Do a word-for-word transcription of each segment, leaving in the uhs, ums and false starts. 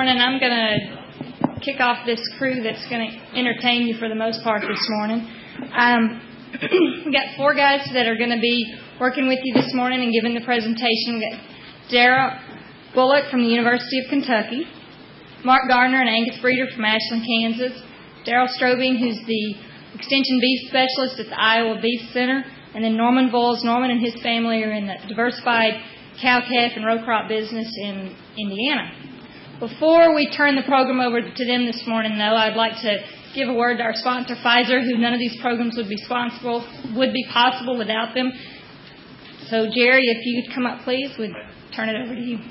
morning. I'm going to kick off this crew that's going to entertain you for the most part this morning. Um, we've got four guys that are going to be working with you this morning and giving the presentation. We've got Darrell Bullock from the University of Kentucky, Mark Gardner, an Angus breeder from Ashland, Kansas, Daryl Strobing, who's the Extension Beef Specialist at the Iowa Beef Center, and then Norman Voles. Norman and his family are in the diversified cow-calf and row crop business in Indiana. Before we turn the program over to them this morning, though, I'd like to give a word to our sponsor, Pfizer, who none of these programs would be responsible, would be possible without them. So, Jerry, if you could come up, please, we'd turn it over to you.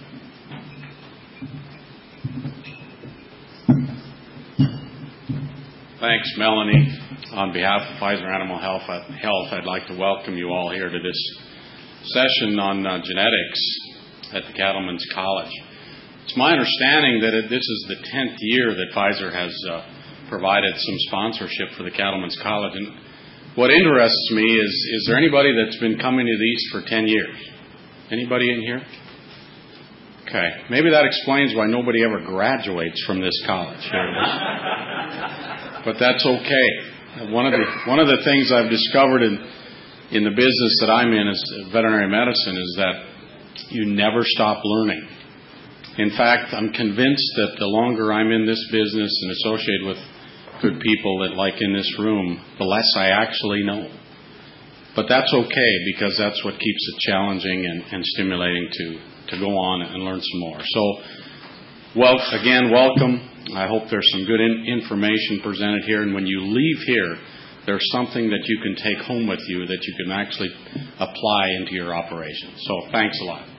Thanks, Melanie. On behalf of Pfizer Animal Health, Health, I'd like to welcome you all here to this session on uh, genetics at the Cattlemen's College. It's my understanding that it, this is the tenth year that Pfizer has uh, provided some sponsorship for the Cattlemen's College. And what interests me is, is there anybody that's been coming to these for ten years? Anybody in here? Okay. Maybe that explains why nobody ever graduates from this college. Here it is. But that's okay. One of the one of the things I've discovered in in the business that I'm in as veterinary medicine is that you never stop learning. In fact, I'm convinced that the longer I'm in this business and associated with good people that like in this room, the less I actually know. But that's okay, because that's what keeps it challenging and, and stimulating to, to go on and learn some more. So, well, again, welcome. I hope there's some good in, information presented here, and when you leave here, there's something that you can take home with you that you can actually apply into your operation. So, thanks a lot.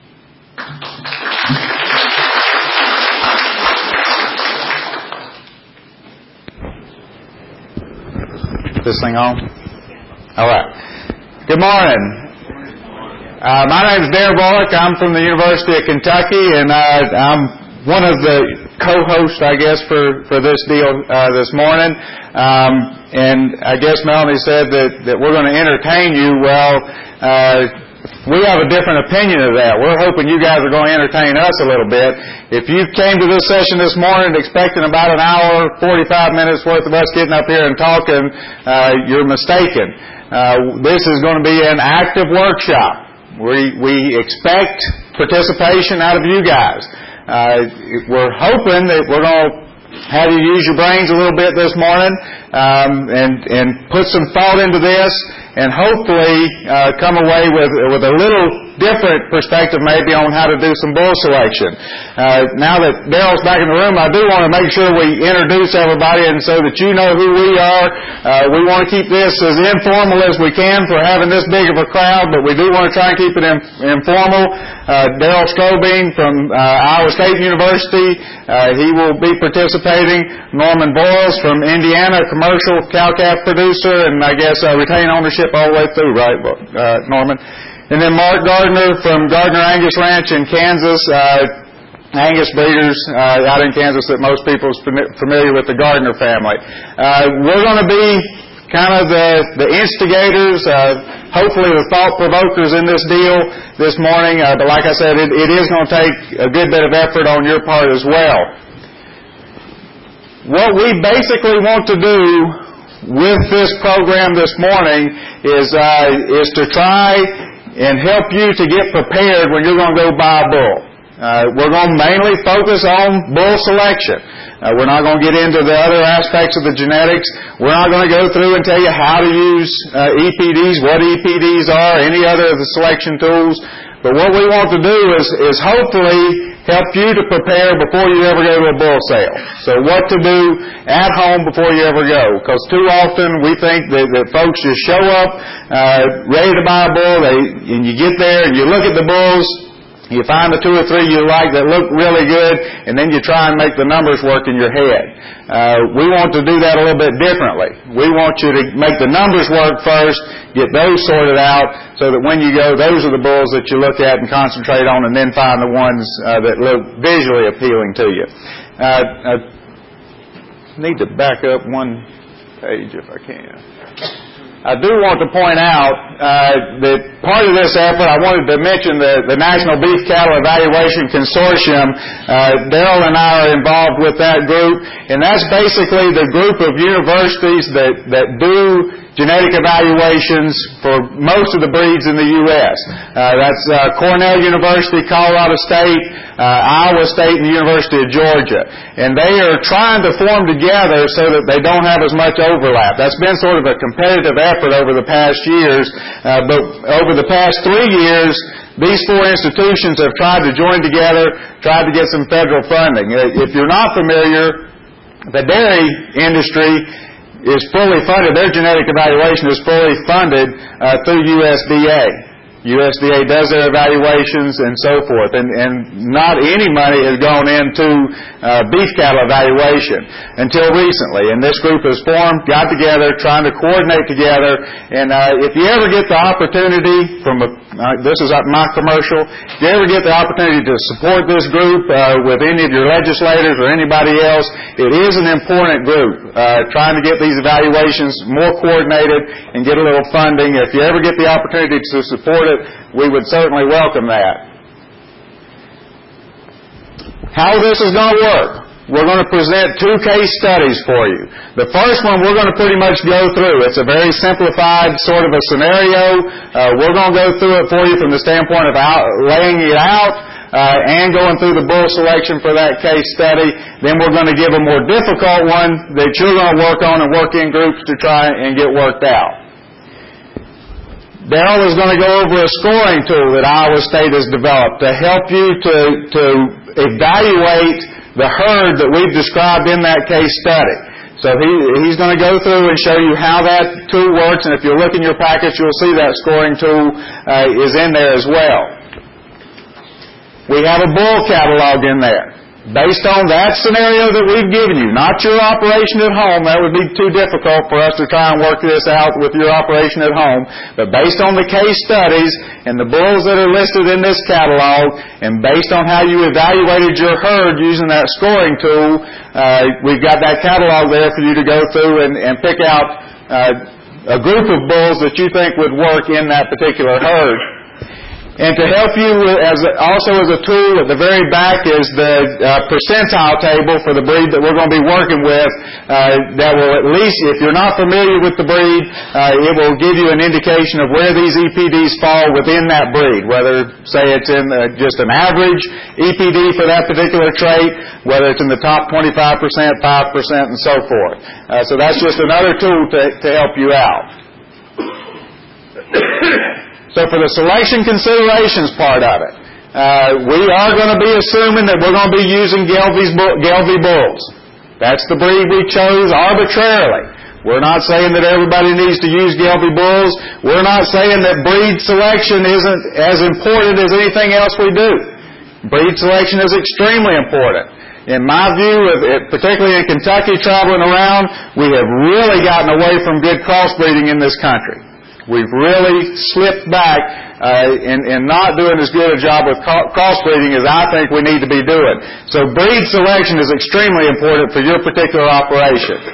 This thing on? All right. Good morning. Uh, my name is Darrell Bullock. I'm from the University of Kentucky, and uh, I'm one of the co-hosts, I guess, for, for this deal uh, this morning. Um, and I guess Melanie said that, that we're going to entertain you. Well, uh, we have a different opinion of that. We're hoping you guys are going to entertain us a little bit. If you came to this session this morning expecting about an hour, forty-five minutes worth of us getting up here and talking, uh, you're mistaken. Uh, this is going to be an active workshop. We, we expect participation out of you guys. Uh, we're hoping that we're going to have you use your brains a little bit this morning um, and, and put some thought into this, and hopefully uh, come away with with a little different perspective maybe on how to do some bull selection. Uh, now that Daryl's back in the room, I do want to make sure we introduce everybody, and so that you know who we are. Uh, we want to keep this as informal as we can for having this big of a crowd, but we do want to try and keep it in, informal. Uh, Daryl Strobing from uh, Iowa State University, uh, he will be participating. Norman Voles from Indiana, commercial cow-calf producer, and I guess uh, retain ownership all the way through, right, uh, Norman? And then Mark Gardner from Gardner Angus Ranch in Kansas, uh, Angus breeders uh, out in Kansas that most people are familiar with, the Gardner family. Uh, we're going to be kind of the, the instigators, uh, hopefully the thought-provokers in this deal this morning. Uh, but like I said, it, it is going to take a good bit of effort on your part as well. What we basically want to do with this program this morning is uh, is to try and help you to get prepared when you're going to go buy a bull. Uh, we're going to mainly focus on bull selection. Uh, we're not going to get into the other aspects of the genetics. We're not going to go through and tell you how to use uh, E P Ds, what E P Ds are, any other of the selection tools. But what we want to do is, is hopefully help you to prepare before you ever go to a bull sale. So what to do at home before you ever go. Because too often we think that, that folks just show up uh, ready to buy a bull, they, and you get there and you look at the bulls, you find the two or three you like that look really good, and then you try and make the numbers work in your head. Uh, we want to do that a little bit differently. We want you to make the numbers work first, get those sorted out, so that when you go, those are the bulls that you look at and concentrate on, and then find the ones uh, that look visually appealing to you. Uh, I need to back up one page if I can. I do want to point out uh, that part of this effort, I wanted to mention the, the National Beef Cattle Evaluation Consortium. Uh, Darrell and I are involved with that group, and that's basically the group of universities that, that do genetic evaluations for most of the breeds in the U S Uh, that's uh, Cornell University, Colorado State, uh, Iowa State, and the University of Georgia. And they are trying to form together so that they don't have as much overlap. That's been sort of a competitive effort over the past years, uh, but over the past three years, these four institutions have tried to join together, tried to get some federal funding. If you're not familiar, the dairy industry is fully funded. Their genetic evaluation is fully funded uh, through U S D A. U S D A does their evaluations and so forth, and, and not any money has gone into uh, beef cattle evaluation until recently. And this group has formed, got together, trying to coordinate together. And uh, if you ever get the opportunity, from a, uh, this is my commercial, if you ever get the opportunity to support this group uh, with any of your legislators or anybody else, it is an important group uh, trying to get these evaluations more coordinated and get a little funding. If you ever get the opportunity to support it, we would certainly welcome that. How this is going to work? We're going to present two case studies for you. The first one we're going to pretty much go through. It's a very simplified sort of a scenario. Uh, we're going to go through it for you from the standpoint of out, laying it out uh, and going through the bull selection for that case study. Then we're going to give a more difficult one that you're going to work on and work in groups to try and get worked out. Darrell is going to go over a scoring tool that Iowa State has developed to help you to, to evaluate the herd that we've described in that case study. So he, he's going to go through and show you how that tool works, and if you look in your package, you'll see that scoring tool uh, is in there as well. We have a bull catalog in there. Based on that scenario that we've given you, not your operation at home, that would be too difficult for us to try and work this out with your operation at home, but based on the case studies and the bulls that are listed in this catalog, and based on how you evaluated your herd using that scoring tool, uh, we've got that catalog there for you to go through and, and pick out uh, a group of bulls that you think would work in that particular herd. And to help you, as a, also as a tool at the very back is the uh, percentile table for the breed that we're going to be working with. Uh, that will at least, if you're not familiar with the breed, uh, it will give you an indication of where these E P Ds fall within that breed. Whether, say, it's in uh, just an average E P D for that particular trait, whether it's in the top twenty-five percent, five percent, and so forth. Uh, so that's just another tool to, to help you out. So for the selection considerations part of it, uh, we are going to be assuming that we're going to be using Gelbvieh's bull, Gelbvieh bulls. That's the breed we chose arbitrarily. We're not saying that everybody needs to use Gelbvieh bulls. We're not saying that breed selection isn't as important as anything else we do. Breed selection is extremely important. In my view, particularly in Kentucky traveling around, we have really gotten away from good crossbreeding in this country. We've really slipped back uh, in, in not doing as good a job with crossbreeding as I think we need to be doing. So breed selection is extremely important for your particular operation.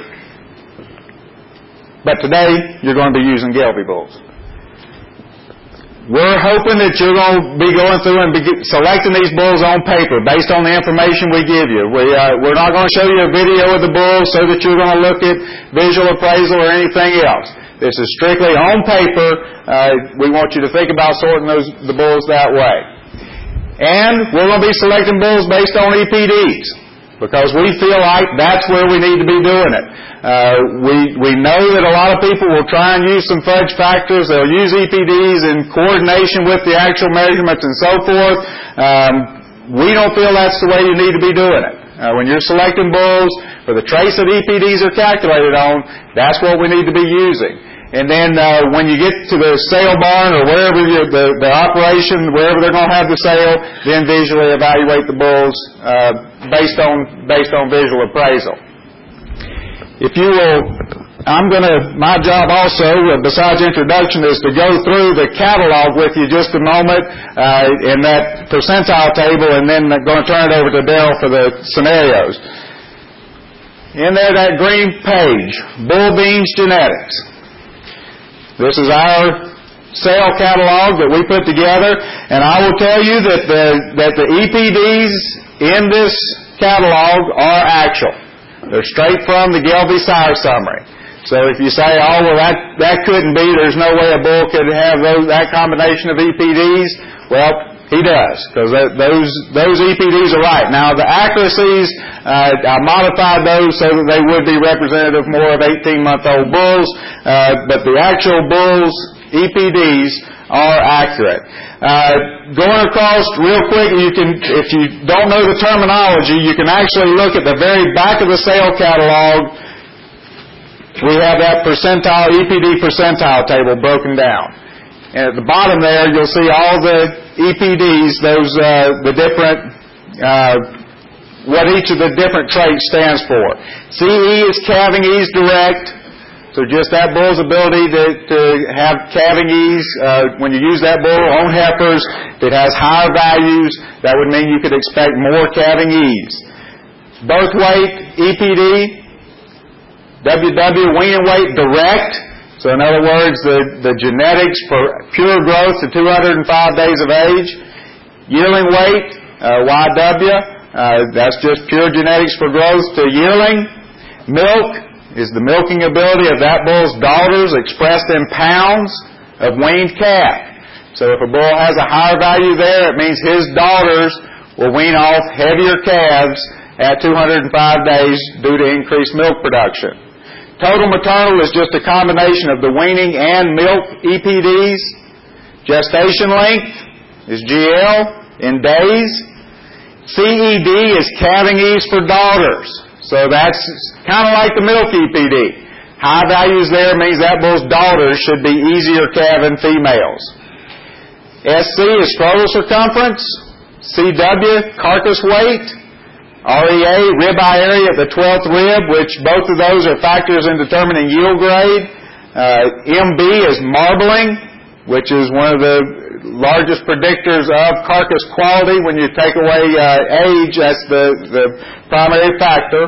But today, you're going to be using Gelbvieh bulls. We're hoping that you're going to be going through and be selecting these bulls on paper based on the information we give you. We, uh, we're not going to show you a video of the bulls so that you're going to look at visual appraisal or anything else. This is strictly on paper. Uh, we want you to think about sorting those the bulls that way. And we're going to be selecting bulls based on E P Ds because we feel like that's where we need to be doing it. Uh, we we know that a lot of people will try and use some fudge factors. They'll use E P Ds in coordination with the actual measurements and so forth. Um, we don't feel that's the way you need to be doing it. Uh, when you're selecting bulls for the traits that E P Ds are calculated on, that's what we need to be using. And then uh, when you get to the sale barn or wherever you, the, the operation, wherever they're going to have the sale, then visually evaluate the bulls uh, based on based on visual appraisal. If you will, I'm going to, my job also, uh, besides introduction, is to go through the catalog with you just a moment uh, in that percentile table, and then I'm going to turn it over to Darrell for the scenarios. In there, that green page, Bull Beans Genetics. This is our sale catalog that we put together, and I will tell you that the that the E P Ds in this catalog are actual. They're straight from the Gelbvieh Sire Summary. So if you say, oh, well, that, that couldn't be, there's no way a bull could have those, that combination of E P Ds, well, he does, because those those E P Ds are right. Now, the accuracies, uh, I modified those so that they would be representative more of eighteen-month-old bulls, uh, but the actual bulls' E P Ds are accurate. Uh, going across real quick, you can, if you don't know the terminology, you can actually look at the very back of the sale catalog. We have that percentile, E P D percentile table broken down. And at the bottom there, you'll see all the E P Ds, those, uh, the different, uh, what each of the different traits stands for. C E is calving ease direct. So just that bull's ability to, to have calving ease, uh, when you use that bull on heifers, if it has higher values, that would mean you could expect more calving ease. Birth weight, E P D, W W, wean and weight direct. So in other words, the, the genetics for pure growth to two hundred five days of age. Yearling weight, uh, Y W, uh, that's just pure genetics for growth to yearling. Milk is the milking ability of that bull's daughters expressed in pounds of weaned calf. So if a bull has a higher value there, it means his daughters will wean off heavier calves at two hundred five days due to increased milk production. Total maternal is just a combination of the weaning and milk E P Ds. Gestation length is G L in days. C E D is calving ease for daughters. So that's kind of like the milk E P D. High values there means that bull's daughters should be easier calving females. S C is scrotal circumference. C W, carcass weight. R E A, ribeye area at the twelfth rib, which both of those are factors in determining yield grade. Uh, M B is marbling, which is one of the largest predictors of carcass quality. When you take away uh, age, that's the, the primary factor.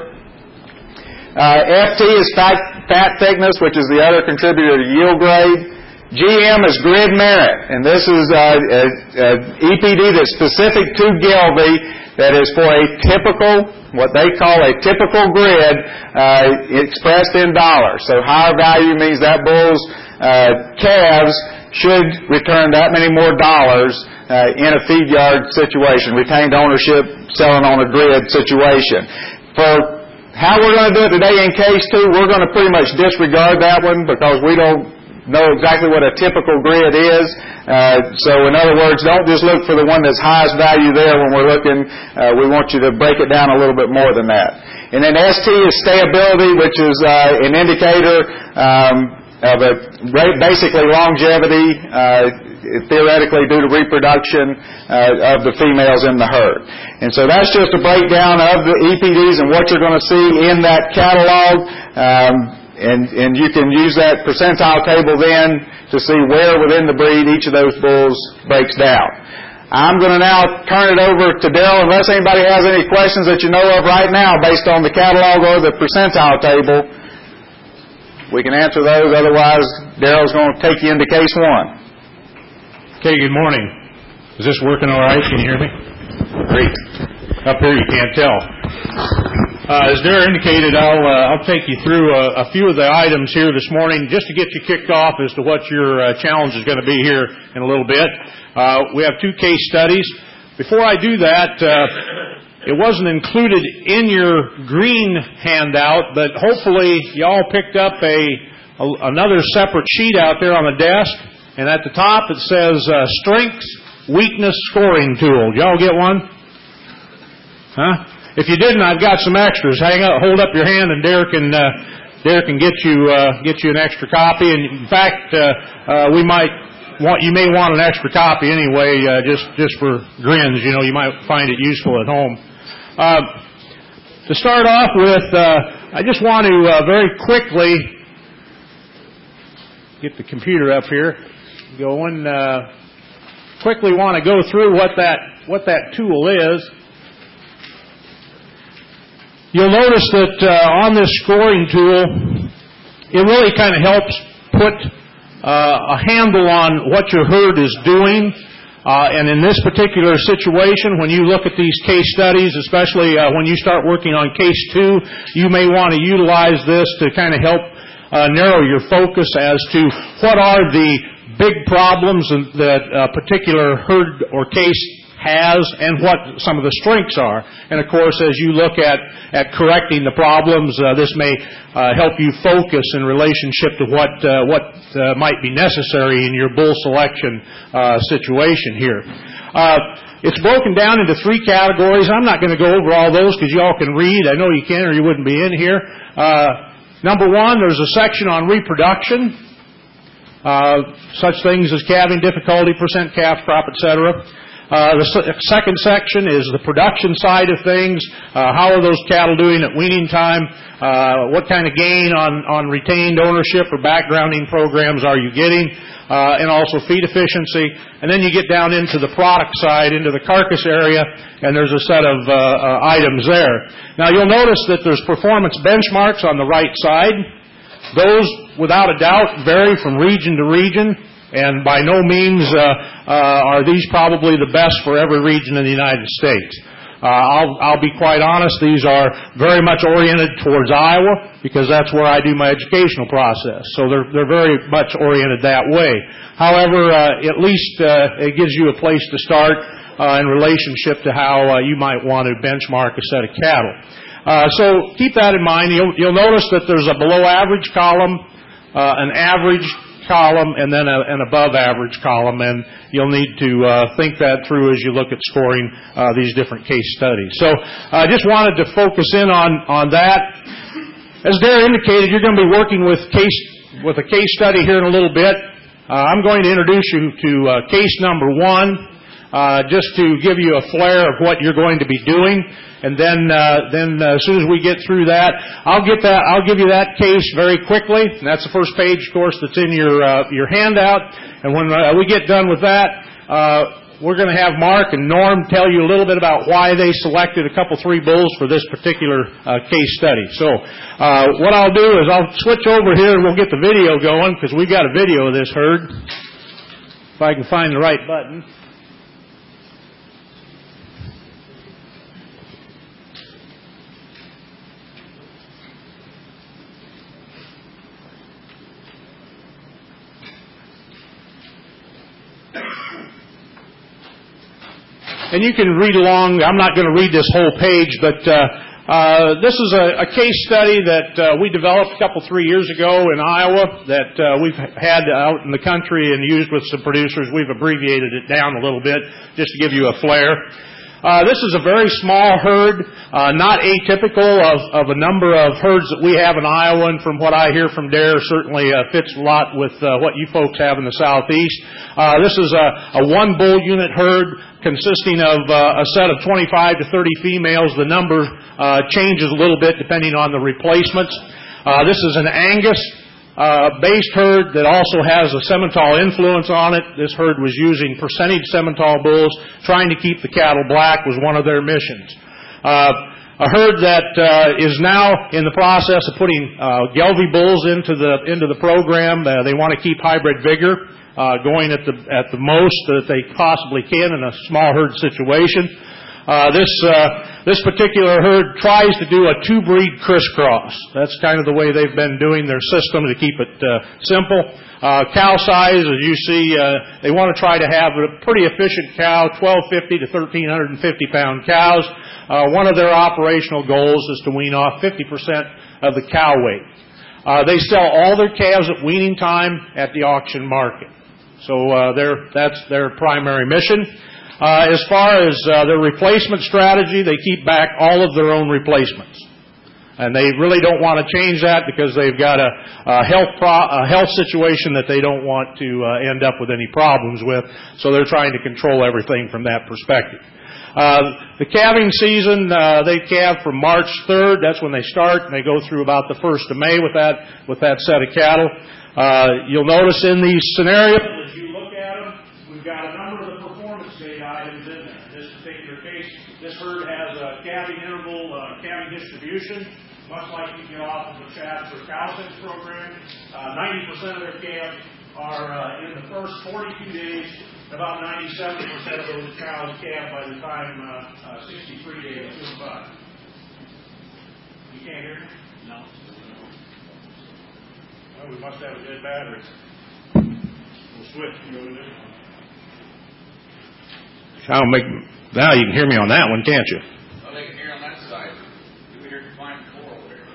Uh, F T is fat, fat thickness, which is the other contributor to yield grade. G M is grid merit, and this is uh, a, a E P D that's specific to Gelbvieh, that is for a typical, what they call a typical grid, uh, expressed in dollars. So higher value means that bull's uh, calves should return that many more dollars uh, in a feed yard situation, retained ownership, selling on a grid situation. For how we're going to do it today in case two, we're going to pretty much disregard that one because we don't know exactly what a typical grid is. Uh, so in other words, don't just look for the one that's highest value there when we're looking. Uh, we want you to break it down a little bit more than that. And then S T is stayability, which is uh, an indicator um, of a basically longevity, uh, theoretically due to reproduction uh, of the females in the herd. And so that's just a breakdown of the E P Ds and what you're going to see in that catalog. Um, And, and you can use that percentile table then to see where within the breed each of those bulls breaks down. I'm going to now turn it over to Daryl. Unless anybody has any questions that you know of right now based on the catalog or the percentile table, we can answer those. Otherwise, Daryl's going to take you into case one. Okay, good morning. Is this working all right? Can you hear me? Great. Up here you can't tell. Uh, as Darrell indicated, I'll, uh, I'll take you through a, a few of the items here this morning just to get you kicked off as to what your uh, challenge is going to be here in a little bit. Uh, we have two case studies. Before I do that, uh, it wasn't included in your green handout, but hopefully y'all picked up a, a another separate sheet out there on the desk, and at the top it says uh, Strengths Weakness Scoring Tool. Y'all get one? Huh? If you didn't, I've got some extras. Hang up, hold up your hand, and Derek can uh, Derek can get you uh, get you an extra copy. And in fact, uh, uh, we might want you may want an extra copy anyway, uh, just just for grins. You know, you might find it useful at home. Uh, to start off with, uh, I just want to uh, very quickly get the computer up here going. Uh, quickly, want to go through what that what that tool is. You'll notice that uh, on this scoring tool, it really kind of helps put uh, a handle on what your herd is doing. Uh, and in this particular situation, when you look at these case studies, especially uh, when you start working on case two, you may want to utilize this to kind of help uh, narrow your focus as to what are the big problems that a particular herd or case has and what some of the strengths are. And of course, as you look at, at correcting the problems, uh, this may uh, help you focus in relationship to what uh, what uh, might be necessary in your bull selection uh, situation here. Uh, it's broken down into three categories. I'm not going to go over all those because you all can read. I know you can or you wouldn't be in here. Uh, number one, there's a section on reproduction, uh, such things as calving difficulty, percent calf crop, et cetera. Uh, the second section is the production side of things. Uh, how are those cattle doing at weaning time? Uh, what kind of gain on, on retained ownership or backgrounding programs are you getting? Uh, and also feed efficiency. And then you get down into the product side, into the carcass area, and there's a set of uh, uh, items there. Now you'll notice that there's performance benchmarks on the right side. Those, without a doubt, vary from region to region. And by no means uh, uh, are these probably the best for every region in the United States. Uh, I'll, I'll be quite honest, these are very much oriented towards Iowa because that's where I do my educational process. So they're, they're very much oriented that way. However, uh, at least uh, it gives you a place to start uh, in relationship to how uh, you might want to benchmark a set of cattle. Uh, so keep that in mind. You'll, you'll notice that there's a below average column, uh, an average column, and then a, an above average column, and you'll need to uh, think that through as you look at scoring uh, these different case studies. So I uh, just wanted to focus in on, on that. As Dare indicated, you're going to be working with case with a case study here in a little bit. Uh, I'm going to introduce you to uh, case number one, uh, just to give you a flare of what you're going to be doing. And then, uh, then uh, as soon as we get through that, I'll get that. I'll give you that case very quickly. And that's the first page, of course, that's in your uh, your handout. And when uh, we get done with that, uh, we're going to have Mark and Norm tell you a little bit about why they selected a couple three bulls for this particular uh, case study. So, uh, what I'll do is I'll switch over here and we'll get the video going because we've got a video of this herd. If I can find the right button. And you can read along. I'm not going to read this whole page, but uh, uh, this is a, a case study that uh, we developed a couple, three years ago in Iowa that uh, we've had out in the country and used with some producers. We've abbreviated it down a little bit just to give you a flare. Uh, this is a very small herd, uh, not atypical of, of a number of herds that we have in Iowa, and from what I hear from Dare, certainly uh, fits a lot with uh, what you folks have in the southeast. Uh, this is a, a one bull unit herd consisting of uh, a set of twenty-five to thirty females. The number uh, changes a little bit depending on the replacements. Uh, this is an Angus Uh, based herd that also has a Simmental influence on it. This herd was using percentage Simmental bulls. Trying to keep the cattle black was one of their missions. Uh, a herd that uh, is now in the process of putting uh, Gelbvieh bulls into the into the program. Uh, they want to keep hybrid vigor uh, going at the at the most that they possibly can in a small herd situation. Uh, this uh, this particular herd tries to do a two-breed crisscross. That's kind of the way they've been doing their system to keep it uh, simple. Uh, cow size, as you see, uh, they want to try to have a pretty efficient cow, twelve fifty to thirteen fifty pound cows. Uh, one of their operational goals is to wean off fifty percent of the cow weight. Uh, they sell all their calves at weaning time at the auction market. So uh, they're, that's their primary mission. Uh, as far as uh, their replacement strategy, they keep back all of their own replacements. And they really don't want to change that because they've got a, a, health, pro- a health situation that they don't want to uh, end up with any problems with. So they're trying to control everything from that perspective. Uh, the calving season, uh, they calve from March third. That's when they start, and they go through about the first of May with that with that set of cattle. Uh, you'll notice in these scenarios, as you look at them, we've got a number of the performance data items in there. In this particular case, this herd has a calving interval, uh, calving distribution, much like you get off of the Chaps or Cowsense program. Uh, ninety percent of their calves are uh, in the first forty-two days. About ninety-seven percent of those cows calve by the time uh, uh, sixty-three days goes by. You can't hear me? No. Well, we must have a dead battery. We'll switch and go to this one. I'll make, now you can hear me on that one, can't you? Well, they can hear on that side. You can hear fine floor over there.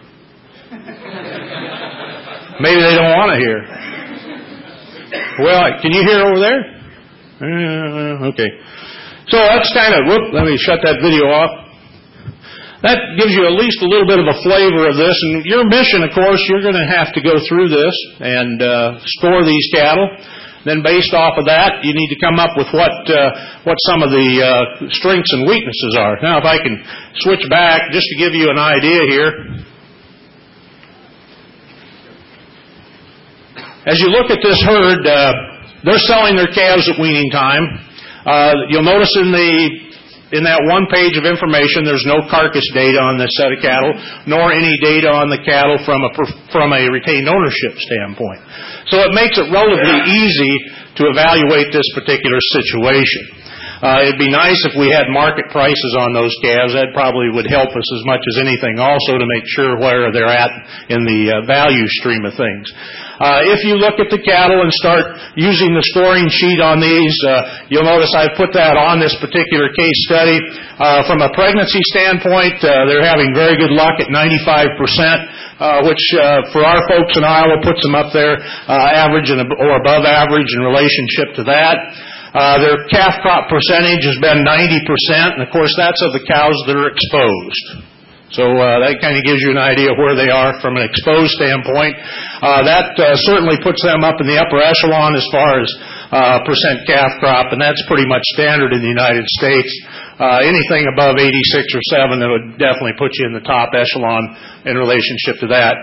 Maybe they don't want to hear. Well, can you hear over there? Uh, okay. So that's kind of, whoop, let me shut that video off. That gives you at least a little bit of a flavor of this. And your mission, of course, you're going to have to go through this and uh, score these cattle. Then based off of that, you need to come up with what uh, what some of the uh, strengths and weaknesses are. Now, if I can switch back just to give you an idea here. As you look at this herd, uh, they're selling their calves at weaning time. Uh, you'll notice in the in that one page of information, there's no carcass data on this set of cattle, nor any data on the cattle from a from a retained ownership standpoint. So it makes it relatively easy to evaluate this particular situation. Uh, it'd be nice if we had market prices on those calves. That probably would help us as much as anything also to make sure where they're at in the uh, value stream of things. Uh, if you look at the cattle and start using the scoring sheet on these, uh, you'll notice I've put that on this particular case study. Uh, from a pregnancy standpoint, uh, they're having very good luck at ninety-five percent, uh, which uh, for our folks in Iowa puts them up there uh, average and, or above average in relationship to that. Uh, their calf crop percentage has been ninety percent, and of course that's of the cows that are exposed. So uh, that kind of gives you an idea of where they are from an exposed standpoint. Uh, that uh, certainly puts them up in the upper echelon as far as uh, percent calf crop, and that's pretty much standard in the United States. Uh, anything above eighty-six or seven, that would definitely put you in the top echelon in relationship to that.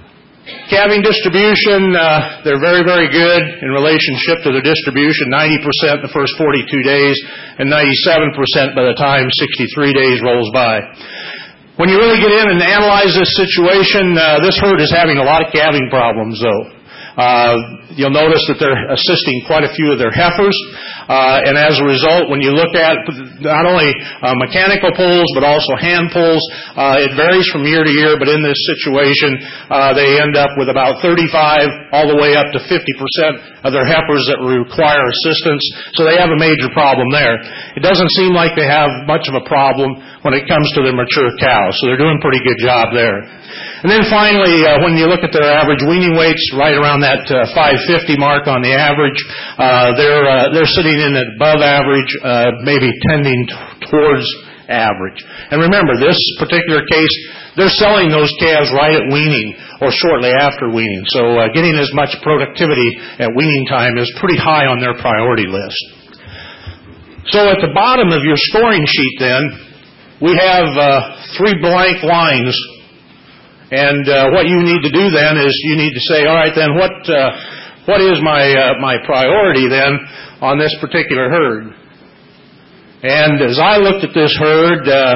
Calving distribution, uh, they're very, very good in relationship to their distribution, ninety percent in the first forty-two days and ninety-seven percent by the time sixty-three days rolls by. When you really get in and analyze this situation, uh, this herd is having a lot of calving problems, though. Uh, you'll notice that they're assisting quite a few of their heifers, uh, and as a result, when you look at not only uh, mechanical pulls but also hand pulls, uh, it varies from year to year, but in this situation, uh, they end up with about thirty-five all the way up to fifty percent of their heifers that require assistance, so they have a major problem there. It doesn't seem like they have much of a problem when it comes to their mature cows, so they're doing a pretty good job there. And then finally, uh, when you look at their average weaning weights, right around that uh, five fifty mark on the average, uh, they're uh, they're sitting in at above average, uh, maybe tending t- towards average. And remember, this particular case, they're selling those calves right at weaning or shortly after weaning. So uh, getting as much productivity at weaning time is pretty high on their priority list. So at the bottom of your scoring sheet then, we have uh, three blank lines. And uh, what you need to do then is you need to say, all right, then what uh, what is my uh, my priority then on this particular herd? And as I looked at this herd, uh,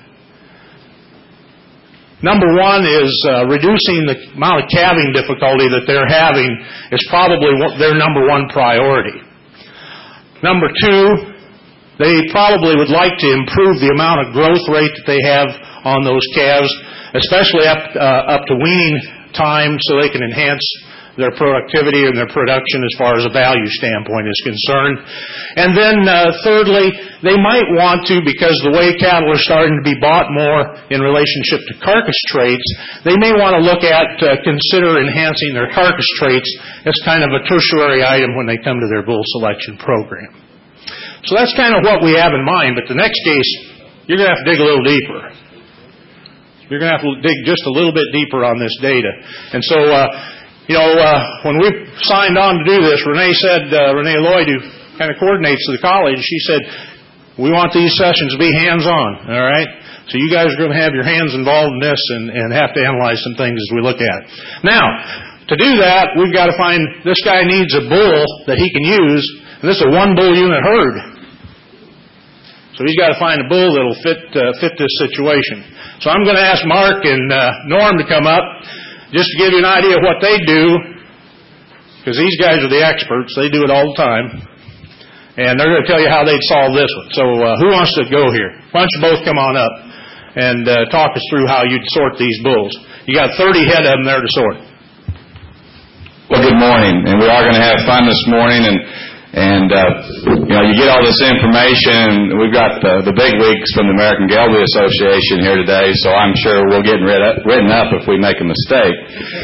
number one is uh, reducing the amount of calving difficulty that they're having is probably their number one priority. Number two, they probably would like to improve the amount of growth rate that they have on those calves, especially up uh, up to weaning time, so they can enhance their productivity and their production as far as a value standpoint is concerned. And then uh, thirdly, they might want to, because the way cattle are starting to be bought more in relationship to carcass traits, they may want to look at, uh, consider enhancing their carcass traits as kind of a tertiary item when they come to their bull selection program. So that's kind of what we have in mind, but the next case, you're going to have to dig a little deeper. You're going to have to dig just a little bit deeper on this data. And so, uh, you know, uh, when we signed on to do this, Renee said, uh, Renee Lloyd, who kind of coordinates the college, she said, we want these sessions to be hands-on, all right? So you guys are going to have your hands involved in this and, and have to analyze some things as we look at it. Now, to do that, we've got to find, this guy needs a bull that he can use, and this is a one-bull unit herd. So he's got to find a bull that will fit, uh, fit this situation. So I'm going to ask Mark and uh, Norm to come up just to give you an idea of what they do. because these guys are the experts. They do it all the time. And they're going to tell you how they'd solve this one. So uh, who wants to go here? Why don't you both come on up and uh, talk us through how you'd sort these bulls. You got thirty head of them there to sort. Well, good morning. And we are going to have fun this morning. And, and uh, you know, you get all this information. We've got uh, the big wigs from the American Gelbvieh Association here today, so I'm sure we'll get written up if we make a mistake.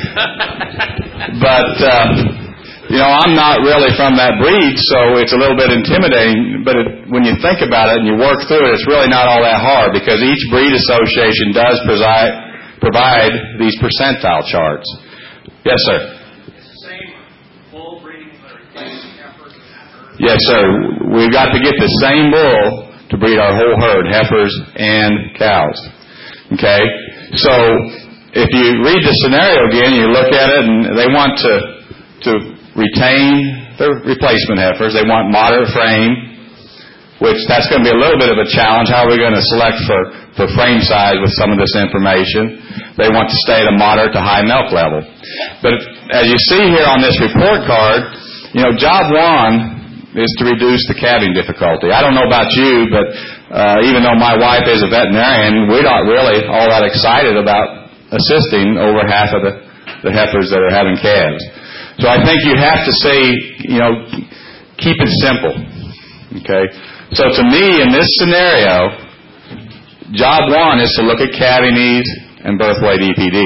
But... Uh, You know, I'm not really from that breed, so it's a little bit intimidating, but it, when you think about it and you work through it, it's really not all that hard, because each breed association does preside, provide these percentile charts. Yes, sir? It's the same bull breeding that replaces heifers and heifers. Yes, sir. We've got to get the same bull to breed our whole herd, heifers and cows. Okay? So, if you read the scenario again, you look at it, and they want to... to retain their replacement heifers. They want moderate frame, which that's going to be a little bit of a challenge. How are we going to select for, for frame size with some of this information? They want to stay at a moderate to high milk level. But as you see here on this report card, you know, job one is to reduce the calving difficulty. I don't know about you, but uh, even though my wife is a veterinarian, we're not really all that excited about assisting over half of the, the heifers that are having calves. So I think you have to say, you know, keep it simple. Okay? So to me, in this scenario, job one is to look at calving ease and birth weight E P D.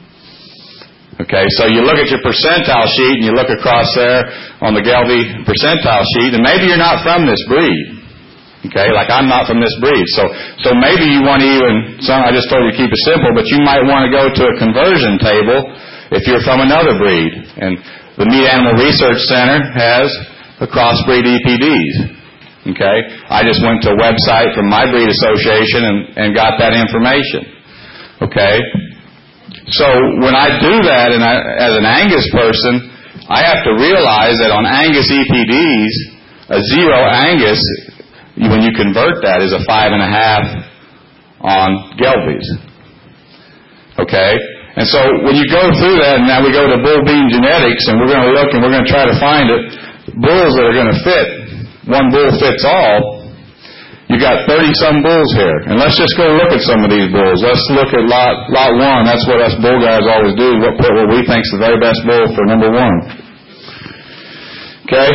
Okay? So you look at your percentile sheet and you look across there on the Gelbvieh percentile sheet, and maybe you're not from this breed. Okay? Like I'm not from this breed. So so maybe you want to even, some, I just told you to keep it simple, but you might want to go to a conversion table if you're from another breed. And the Meat Animal Research Center has a crossbreed E P Ds. Okay? I just went to a website from my breed association and, and got that information. Okay? So when I do that, and I, as an Angus person, I have to realize that on Angus E P Ds, a zero Angus, when you convert that, is a five and a half on Gelbviehs. Okay? And so when you go through that, and now we go to bull bean genetics, and we're going to look and we're going to try to find it, bulls that are going to fit, one bull fits all. You got thirty-some bulls here. And let's just go look at some of these bulls. Let's look at lot lot one. That's what us bull guys always do, what put what we think is the very best bull for number one. Okay?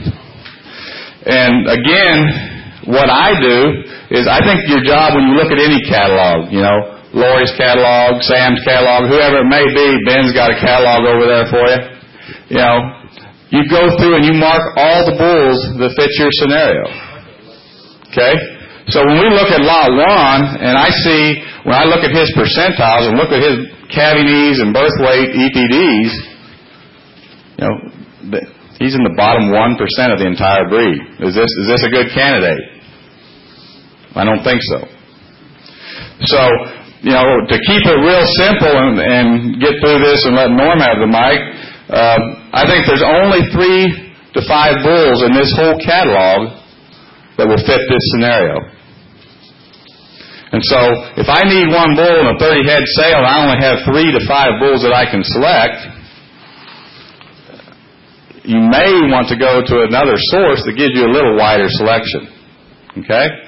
And again, what I do is I think your job when you look at any catalog, you know, Lori's catalog, Sam's catalog, whoever it may be, Ben's got a catalog over there for you. You know, you go through and you mark all the bulls that fit your scenario. Okay? So when we look at lot one, and I see, when I look at his percentiles and look at his calving ease and birth weight E P Ds, you know, he's in the bottom one percent of the entire breed. Is this, is this a good candidate? I don't think so. So, you know, to keep it real simple and, and get through this and let Norm have the mic, uh, I think there's only three to five bulls in this whole catalog that will fit this scenario. And so, if I need one bull in a thirty head sale and I only have three to five bulls that I can select, you may want to go to another source that gives you a little wider selection. Okay?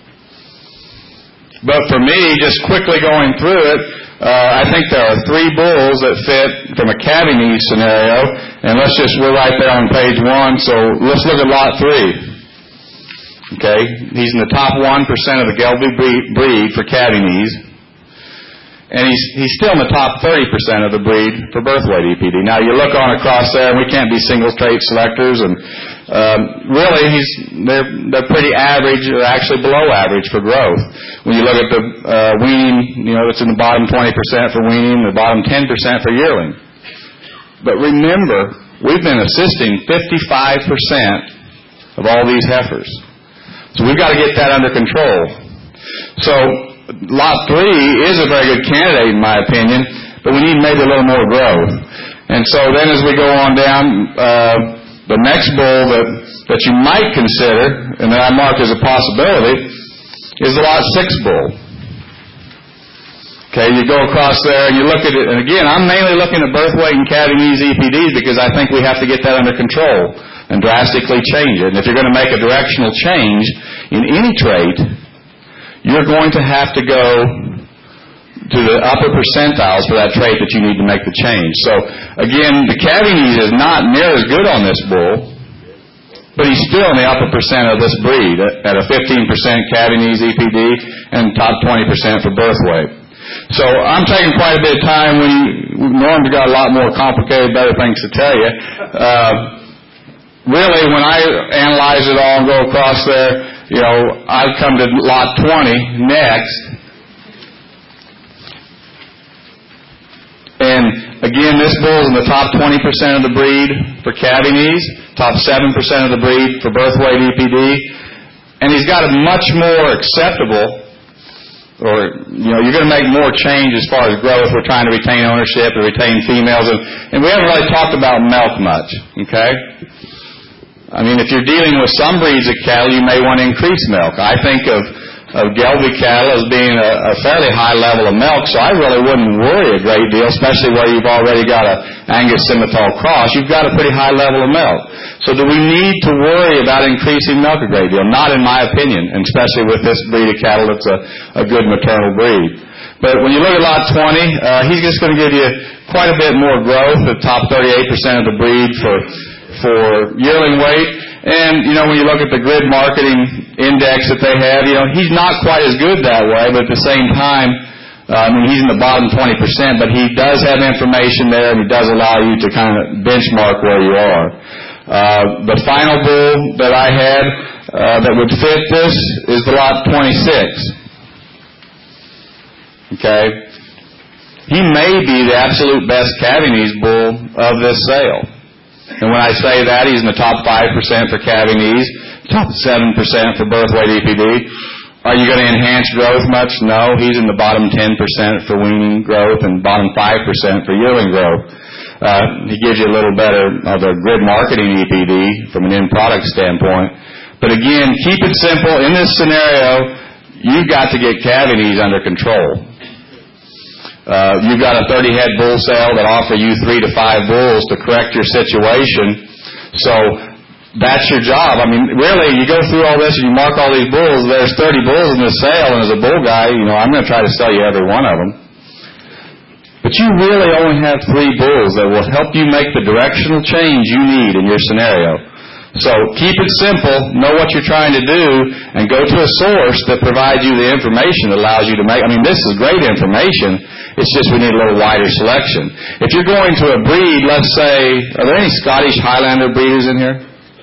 But for me, just quickly going through it, uh, I think there are three bulls that fit from a calving ease scenario. And let's just, we're right there on page one, so let's look at lot three. Okay? He's in the top one percent of the Gelbvieh breed for calving ease. And he's he's still in the top thirty percent of the breed for birth weight E P D. Now, you look on across there, and we can't be single trait selectors, and um, really, he's they're they're pretty average, or actually below average for growth. When you look at the uh, weaning, you know, it's in the bottom twenty percent for weaning, the bottom ten percent for yearling. But remember, we've been assisting fifty-five percent of all these heifers. So we've got to get that under control. So lot three is a very good candidate, in my opinion, but we need maybe a little more growth. And so then as we go on down, uh, the next bull that, that you might consider, and that I mark as a possibility, is the lot six bull. Okay, you go across there and you look at it, and again, I'm mainly looking at birth weight and calving ease E P Ds because I think we have to get that under control and drastically change it. And if you're going to make a directional change in any trait, you're going to have to go to the upper percentiles for that trait that you need to make the change. So, again, the calving ease is not near as good on this bull, but he's still in the upper percent of this breed at a fifteen percent calving ease E P D and top twenty percent for birth weight. So I'm taking quite a bit of time. When you, Norm's got a lot more complicated, better things to tell you. Uh, really, when I analyze it all and go across there, you know, I've come to lot twenty next. And again, this bull's in the top twenty percent of the breed for calving ease, top seven percent of the breed for birth weight E P D, and he's got a much more acceptable, or, you know, you're going to make more change as far as growth. We're trying to retain ownership and retain females, and, and we haven't really talked about milk much, okay? I mean, if you're dealing with some breeds of cattle, you may want to increase milk. I think of of Gelbvieh cattle as being a, a fairly high level of milk, so I really wouldn't worry a great deal, especially where you've already got a Angus Simmental cross. You've got a pretty high level of milk. So do we need to worry about increasing milk a great deal? Not in my opinion, and especially with this breed of cattle that's a, a good maternal breed. But when you look at lot twenty, uh, he's just going to give you quite a bit more growth, the top thirty-eight percent of the breed for for yearling weight. And, you know, when you look at the grid marketing index that they have, you know, he's not quite as good that way, but at the same time, uh, I mean, he's in the bottom twenty percent, but he does have information there, and he does allow you to kind of benchmark where you are. Uh, the final bull that I had uh, that would fit this is the lot twenty-six. Okay? He may be the absolute best calving ease bull of this sale. And when I say that, he's in the top five percent for calving ease, top seven percent for birth weight E P D. Are you going to enhance growth much? No. He's in the bottom ten percent for weaning growth and bottom five percent for yearling growth. Uh, he gives you a little better of a grid marketing E P D from an end product standpoint. But again, keep it simple. In this scenario, you've got to get calving ease under control. Uh, you've got a thirty-head bull sale that offer you three to five bulls to correct your situation. So that's your job. I mean, really, you go through all this and you mark all these bulls. There's thirty bulls in this sale, and as a bull guy, you know, I'm going to try to sell you every one of them. But you really only have three bulls that will help you make the directional change you need in your scenario. So keep it simple, know what you're trying to do, and go to a source that provides you the information that allows you to make. I mean, this is great information. It's just we need a little wider selection. If you're going to a breed, let's say, are there any Scottish Highlander breeders in here?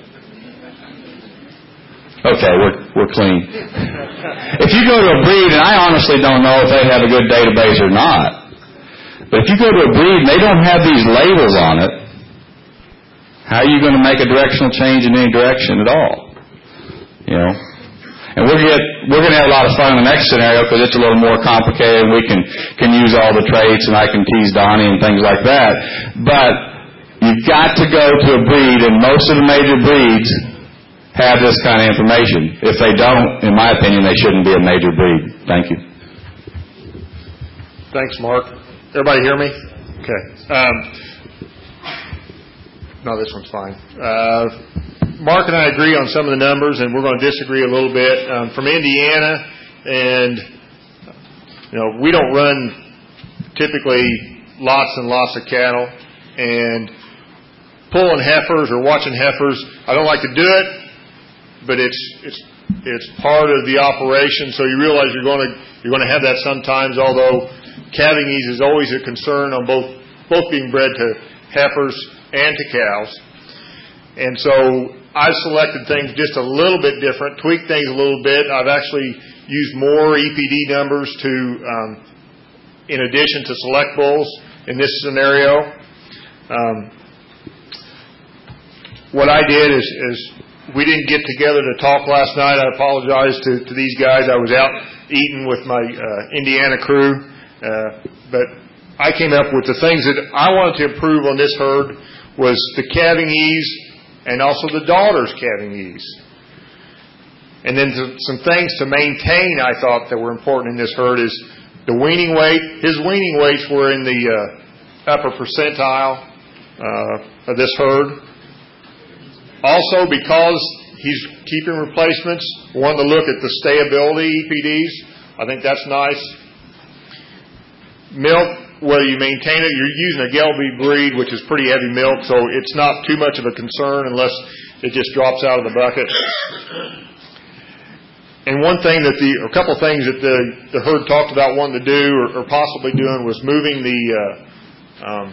Okay, we're we're clean. If you go to a breed, and I honestly don't know if they have a good database or not, but if you go to a breed and they don't have these labels on it, how are you going to make a directional change in any direction at all? You know? And we'll get, we're going to have a lot of fun in the next scenario because it's a little more complicated and we can, can use all the traits and I can tease Donnie and things like that. But you've got to go to a breed, and most of the major breeds have this kind of information. If they don't, in my opinion, they shouldn't be a major breed. Thank you. Thanks, Mark. Everybody hear me? Okay. Um, No, this one's fine. Uh, Mark and I agree on some of the numbers, and we're going to disagree a little bit. Um, from Indiana, and you know, we don't run typically lots and lots of cattle, and pulling heifers or watching heifers, I don't like to do it, but it's it's it's part of the operation. So you realize you're going to you're going to have that sometimes. Although calving ease is always a concern on both both being bred to heifers and to cows. And so I've selected things just a little bit different, tweaked things a little bit. I've actually used more E P D numbers to, um, in addition to select bulls in this scenario. Um, what I did is, is we didn't get together to talk last night. I apologize to, to these guys. I was out eating with my uh, Indiana crew. Uh, but I came up with the things that I wanted to improve on this herd was the calving ease and also the daughter's calving ease. And then some things to maintain I thought that were important in this herd is the weaning weight. His weaning weights were in the uh, upper percentile uh, of this herd. Also, because he's keeping replacements, we wanted to look at the stayability E P Ds. I think that's nice. Milk, whether you maintain it, you're using a Gelbvieh breed, which is pretty heavy milk, so it's not too much of a concern unless it just drops out of the bucket. And one thing that the, or a couple of things that the, the herd talked about wanting to do or, or possibly doing was moving the uh, um,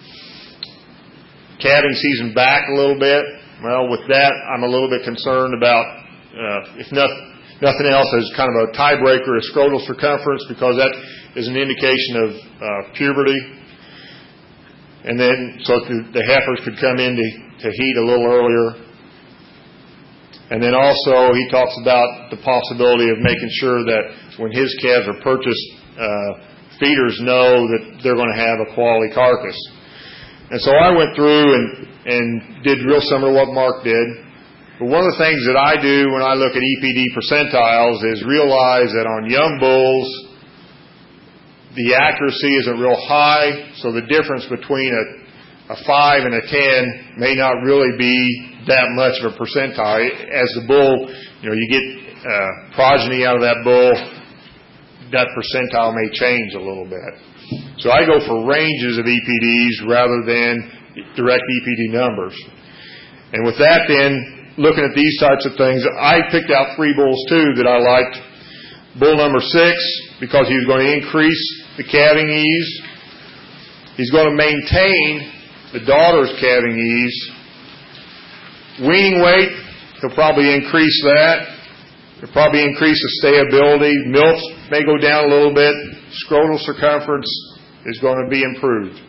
calving season back a little bit. Well, with that, I'm a little bit concerned about, uh, if nothing, nothing else, as kind of a tiebreaker, is scrotal circumference, because that is an indication of uh, puberty. And then, so the, the heifers could come in to, to heat a little earlier. And then also, he talks about the possibility of making sure that when his calves are purchased, uh, feeders know that they're going to have a quality carcass. And so I went through and, and did real similar to what Mark did. But one of the things that I do when I look at E P D percentiles is realize that on young bulls, the accuracy isn't real high, so the difference between a, a five and a ten may not really be that much of a percentile. As the bull, you know, you get uh, progeny out of that bull, that percentile may change a little bit. So I go for ranges of E P Ds rather than direct E P D numbers. And with that then, looking at these types of things, I picked out three bulls too that I liked. Bull number six, because he was going to increase the calving ease. He's going to maintain the daughter's calving ease. Weaning weight, he'll probably increase that. He'll probably increase the stayability. Milk may go down a little bit. Scrotal circumference is going to be improved.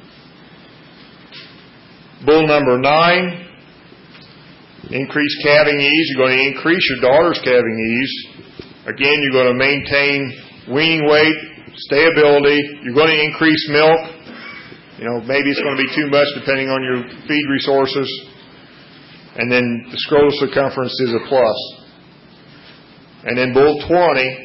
Bull number nine, increase calving ease. You're going to increase your daughter's calving ease. Again, you're going to maintain weaning weight, stayability. You're going to increase milk. You know, maybe it's going to be too much depending on your feed resources. And then the scrotal circumference is a plus. And then bull twenty,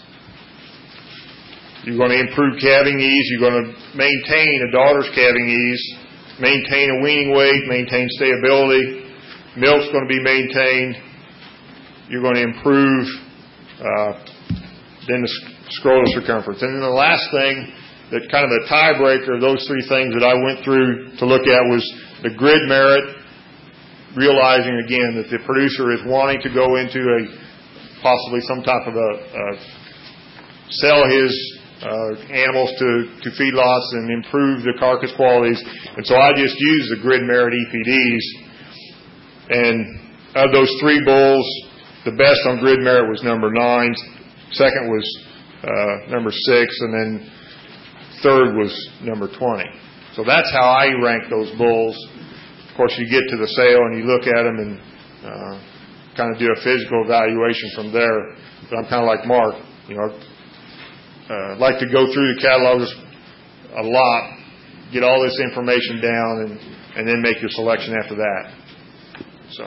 you're going to improve calving ease. You're going to maintain a daughter's calving ease, maintain a weaning weight, maintain stayability. Milk's going to be maintained. You're going to improve uh, then the scrotal circumference. And then the last thing, that kind of a tiebreaker of those three things that I went through to look at was the grid merit. Realizing again that the producer is wanting to go into a possibly some type of a uh, sell his uh, animals to, to feedlots and improve the carcass qualities. And so I just used the grid merit E P Ds. And of those three bulls, the best on grid merit was number nine. Second was uh, number six, and then third was number twenty. So that's how I rank those bulls. Of course, you get to the sale and you look at them and uh, kind of do a physical evaluation from there. But I'm kind of like Mark, you know, uh, like to go through the catalogs a lot, get all this information down, and, and then make your selection after that. So.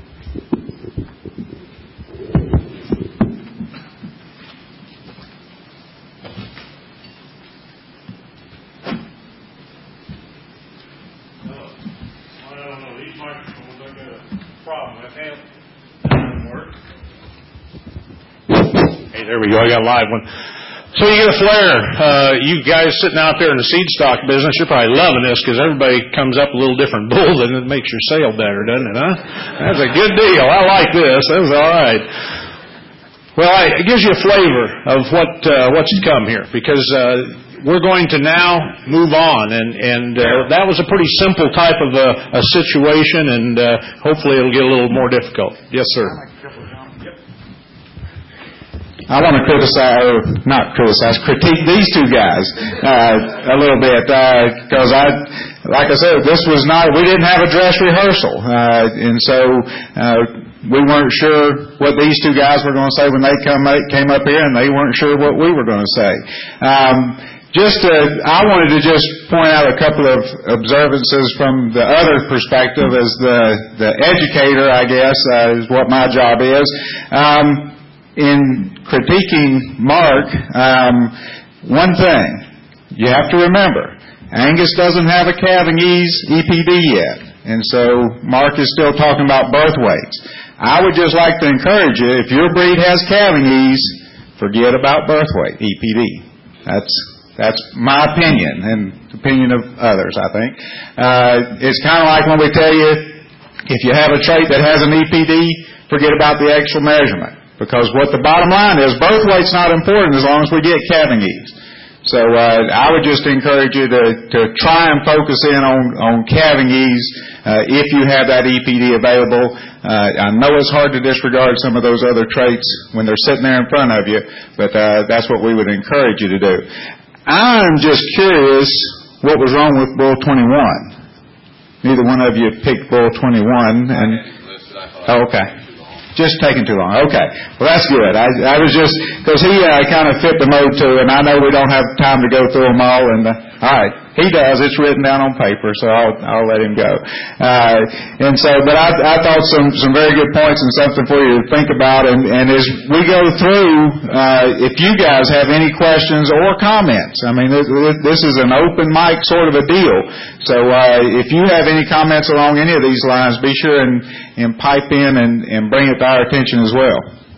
Hey, there we go. I got a live one. So you get a flare. Uh, you guys sitting out there in the seed stock business, you're probably loving this because everybody comes up a little different bull and it makes your sale better, doesn't it, huh? That's a good deal. I like this. That was all right. Well, I, it gives you a flavor of what uh, what's to come here because uh, we're going to now move on, and and uh, that was a pretty simple type of a, a situation, and uh, hopefully it'll get a little more difficult. Yes, sir. I want to criticize, or not criticize, critique these two guys uh, a little bit because uh, I, like I said, this was not. We didn't have a dress rehearsal, uh, and so uh, we weren't sure what these two guys were going to say when they come came up here, and they weren't sure what we were going to say. Um, Just, to, I wanted to just point out a couple of observances from the other perspective as the the educator, I guess, uh, is what my job is. Um, in critiquing Mark, um, one thing you have to remember, Angus doesn't have a calving ease E P D yet, and so Mark is still talking about birth weights. I would just like to encourage you, if your breed has calving ease, forget about birth weight E P D. That's that's my opinion and the opinion of others, I think. Uh, it's kind of like when we tell you, if you have a trait that has an E P D, forget about the actual measurement. Because what the bottom line is, birth weight's not important as long as we get calving ease. So uh, I would just encourage you to, to try and focus in on, on calving ease uh, if you have that E P D available. Uh, I know it's hard to disregard some of those other traits when they're sitting there in front of you, but uh, that's what we would encourage you to do. I'm just curious what was wrong with Bull twenty-one. Neither one of you picked Bull twenty-one. And, oh, okay. Just taking too long. Okay. Well, that's good. I, I was just, because he uh, kind of fit the mode too, and I know we don't have time to go through them all. And uh, all right, he does. It's written down on paper, so I'll I'll let him go. Uh, and so, but I I thought some some very good points and something for you to think about. And and as we go through, uh, if you guys have any questions or comments, I mean, this, this is an open mic sort of a deal. So uh, if you have any comments along any of these lines, be sure and and pipe in and and bring it to our attention as well.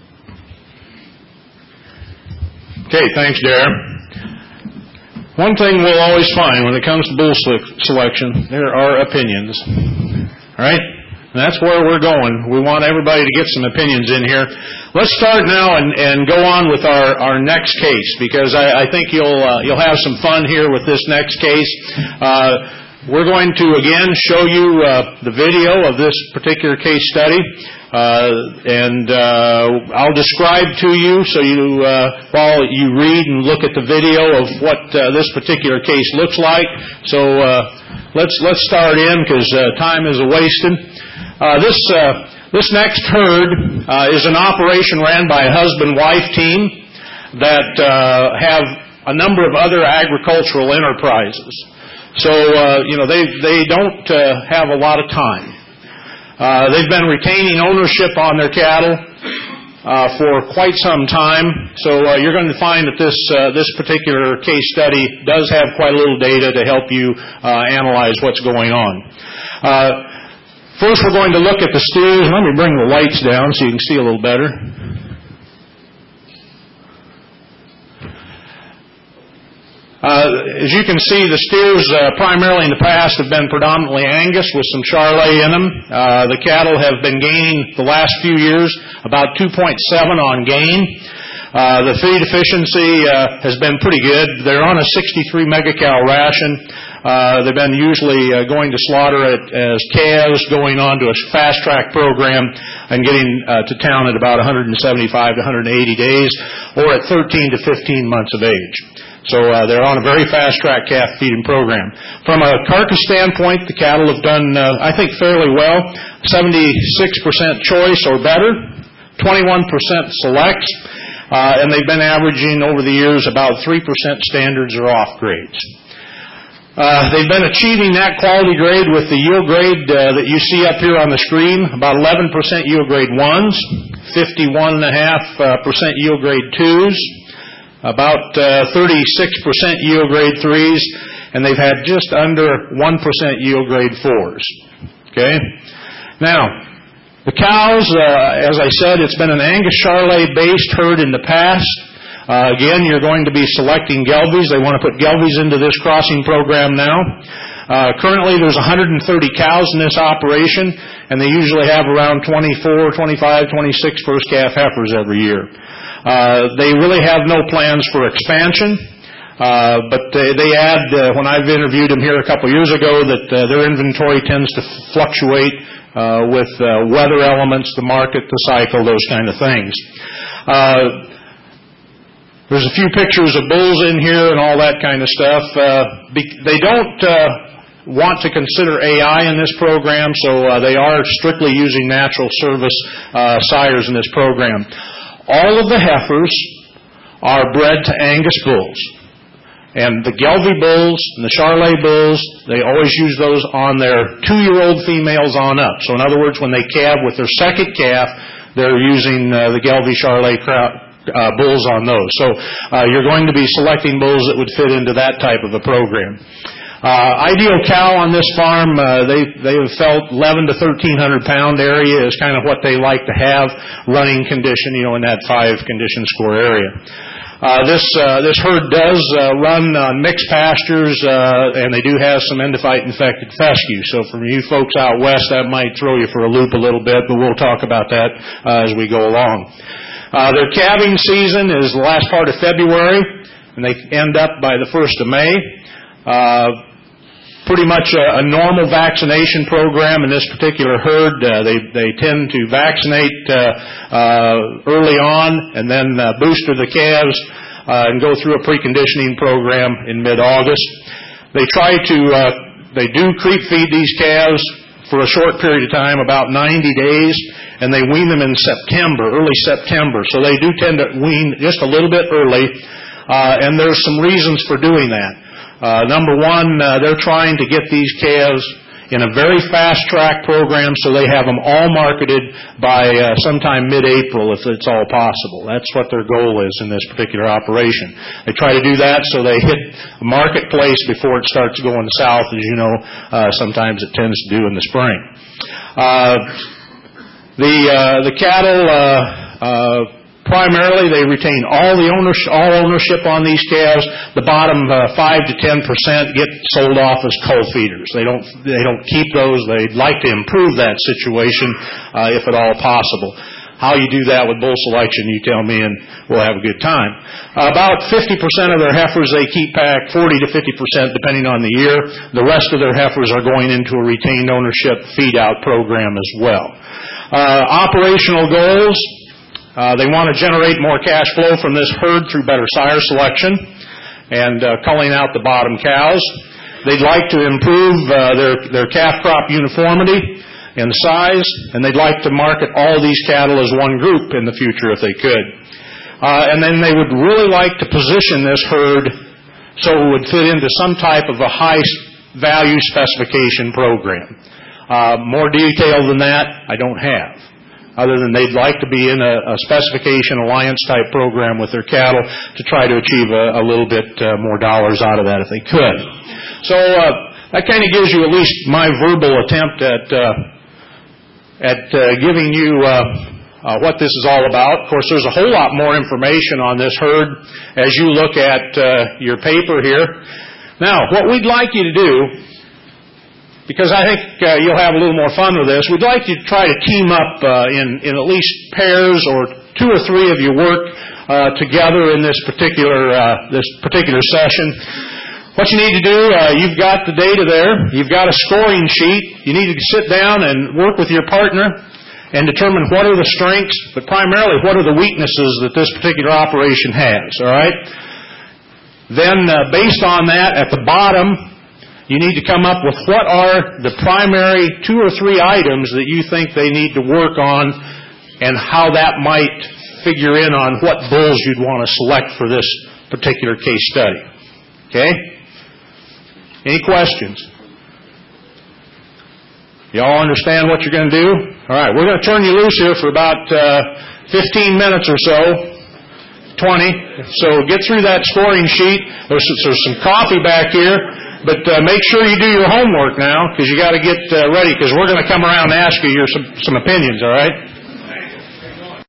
Okay, thanks, Dare. One thing we'll always find when it comes to bull selection, there are opinions. All right? And that's where we're going. We want everybody to get some opinions in here. Let's start now and, and go on with our, our next case, because I, I think you'll uh, you'll have some fun here with this next case. Uh, we're going to, again, show you uh, the video of this particular case study. Uh, and uh, I'll describe to you so you, uh, while you read and look at the video of what uh, this particular case looks like. So uh, let's let's start in, because uh, time is a wasting. Uh, this uh, this next herd uh, is an operation ran by a husband-wife team that uh, have a number of other agricultural enterprises. So uh, you know they they don't uh, have a lot of time. Uh, they've been retaining ownership on their cattle uh, for quite some time, so uh, you're going to find that this uh, this particular case study does have quite a little data to help you uh, analyze what's going on. Uh, first, we're going to look at the steers. Let me bring the lights down so you can see a little better. Uh, as you can see, the steers uh, primarily in the past have been predominantly Angus with some Charolais in them. Uh, the cattle have been gaining the last few years about two point seven on gain. Uh, the feed efficiency uh, has been pretty good. They're on a sixty-three megacal ration. Uh, they've been usually uh, going to slaughter it as calves, going on to a fast-track program and getting uh, to town at about one seventy-five to one eighty days, or at thirteen to fifteen months of age. So uh, they're on a very fast-track calf feeding program. From a carcass standpoint, the cattle have done, uh, I think, fairly well. seventy-six percent choice or better, twenty-one percent selects, uh, and they've been averaging over the years about three percent standards or off grades. Uh, they've been achieving that quality grade with the yield grade uh, that you see up here on the screen, about eleven percent yield grade ones, fifty-one point five percent yield grade twos, about uh, thirty-six percent yield grade threes, and they've had just under one percent yield grade fours. Okay? Now, the cows, uh, as I said, it's been an Angus Charolais-based herd in the past. Uh, again, you're going to be selecting Gelbvies. They want to put Gelbvies into this crossing program now. Uh, currently, there's one hundred thirty cows in this operation, and they usually have around twenty-four, twenty-five, twenty-six first calf heifers every year. Uh, they really have no plans for expansion, uh, but they, they add, uh, when I've interviewed them here a couple years ago, that uh, their inventory tends to fluctuate uh, with uh, weather elements, the market, the cycle, those kind of things. Uh, There's a few pictures of bulls in here and all that kind of stuff. Uh, be, they don't uh, want to consider A I in this program, so uh, they are strictly using natural service uh, sires in this program. All of the heifers are bred to Angus bulls. And the Gelbvies bulls and the Charolais bulls, they always use those on their two-year-old females on up. So in other words, when they calve with their second calf, they're using uh, the Gelbvies Charolais crowd. uh, bulls on those. So uh, you're going to be selecting bulls that would fit into that type of a program. Uh, ideal cow on this farm, uh, they they have felt eleven to thirteen hundred pound area is kind of what they like to have running condition, you know, in that five condition score area. Uh, this uh, this herd does uh, run on mixed pastures, uh, and they do have some endophyte infected fescue. So for you folks out west, that might throw you for a loop a little bit, but we'll talk about that uh, as we go along. Uh, their calving season is the last part of February, and they end up by the first of May. Uh, pretty much a, a normal vaccination program in this particular herd. Uh, they they tend to vaccinate uh, uh, early on and then uh, booster the calves uh, and go through a preconditioning program in mid-August. They try to uh, they do creep feed these calves for a short period of time, about ninety days, and they wean them in September, early September. So they do tend to wean just a little bit early, uh, and there's some reasons for doing that. Uh, number one, uh, they're trying to get these calves in a very fast-track program so they have them all marketed by uh, sometime mid-April if it's all possible. That's what their goal is in this particular operation. They try to do that so they hit the marketplace before it starts going south, as you know, uh, sometimes it tends to do in the spring. Uh, the, uh, the cattle, uh, uh, primarily, they retain all the ownership, all ownership on these calves. The bottom uh, five to ten percent get sold off as cull feeders. They don't they don't keep those. They'd like to improve that situation uh, if at all possible. How you do that with bull selection, you tell me, and we'll have a good time. Uh, about fifty percent of their heifers they keep back, forty to fifty percent depending on the year. The rest of their heifers are going into a retained ownership feed-out program as well. Uh, operational goals. Uh, they want to generate more cash flow from this herd through better sire selection and uh, culling out the bottom cows. They'd like to improve uh, their, their calf crop uniformity and size, and they'd like to market all these cattle as one group in the future if they could. Uh, and then they would really like to position this herd so it would fit into some type of a high value specification program. Uh, more detail than that, I don't have, other than they'd like to be in a, a specification alliance-type program with their cattle to try to achieve a, a little bit uh, more dollars out of that if they could. So uh, that kind of gives you at least my verbal attempt at uh, at uh, giving you uh, uh, what this is all about. Of course, there's a whole lot more information on this herd as you look at uh, your paper here. Now, what we'd like you to do, because I think uh, you'll have a little more fun with this, we'd like you to try to team up uh, in, in at least pairs, or two or three of you work uh, together in this particular uh, this particular session. What you need to do, uh, you've got the data there, you've got a scoring sheet. You need to sit down and work with your partner and determine what are the strengths, but primarily what are the weaknesses that this particular operation has, all right? Then, uh, based on that, at the bottom, you need to come up with what are the primary two or three items that you think they need to work on and how that might figure in on what bulls you'd want to select for this particular case study. Okay? Any questions? Y'all understand what you're going to do? All right, we're going to turn you loose here for about uh, fifteen minutes or so. twenty. So get through that scoring sheet. There's, there's some coffee back here. But uh, make sure you do your homework now, because you got to get uh, ready, because we're going to come around and ask you your some, some opinions, all right?